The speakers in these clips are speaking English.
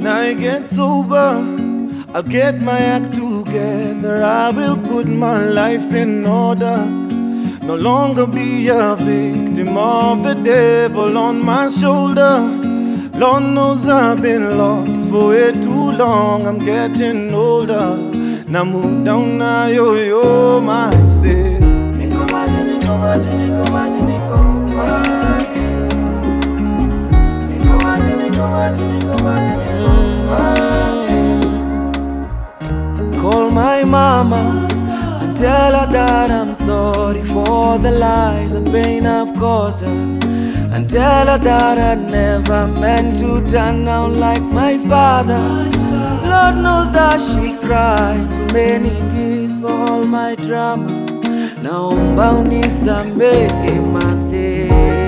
When I get sober, I'll get my act together. I will put my life in order. No longer be a victim of the devil on my shoulder. Lord knows I've been lost for way too long. I'm getting older. Now move down now, yo, my say. Call my mama and tell her that I'm sorry for the lies and pain I've caused her, and tell her that I never meant to turn out like my father. Lord knows that she cried too many tears for all my drama. Now bound is a mate.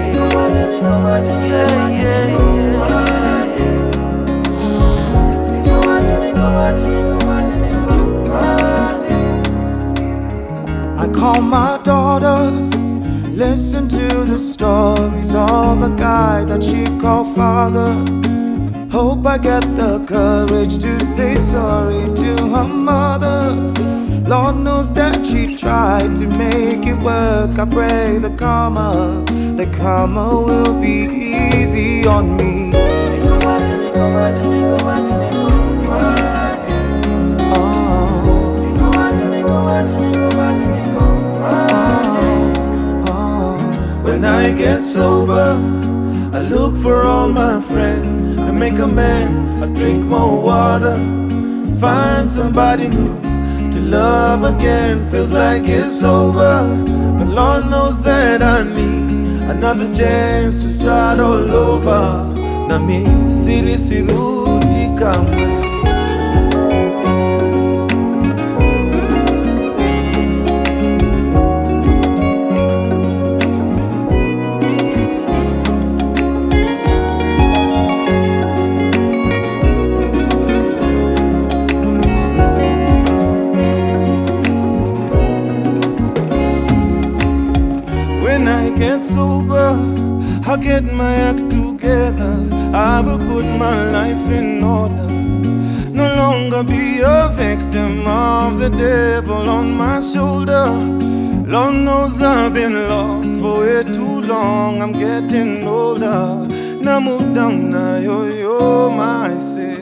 I call my daughter, listen to the stories of a guy that she called father. Hope I get the courage to say sorry to her mother. Lord knows that she tried to make it work. I pray the karma will be easy on me. When I get sober, I look for all my friends. I make amends, I drink more water, find somebody new to love again. Feels like it's over, but Lord knows that I need another chance to start all over. Na mi sili sirudi kamwe. When I get sober, I'll get my act together. I will put my life in order. No longer be a victim of the devil on my shoulder. Lord knows I've been lost for way too long. I'm getting older. Now move down now, yo, my say.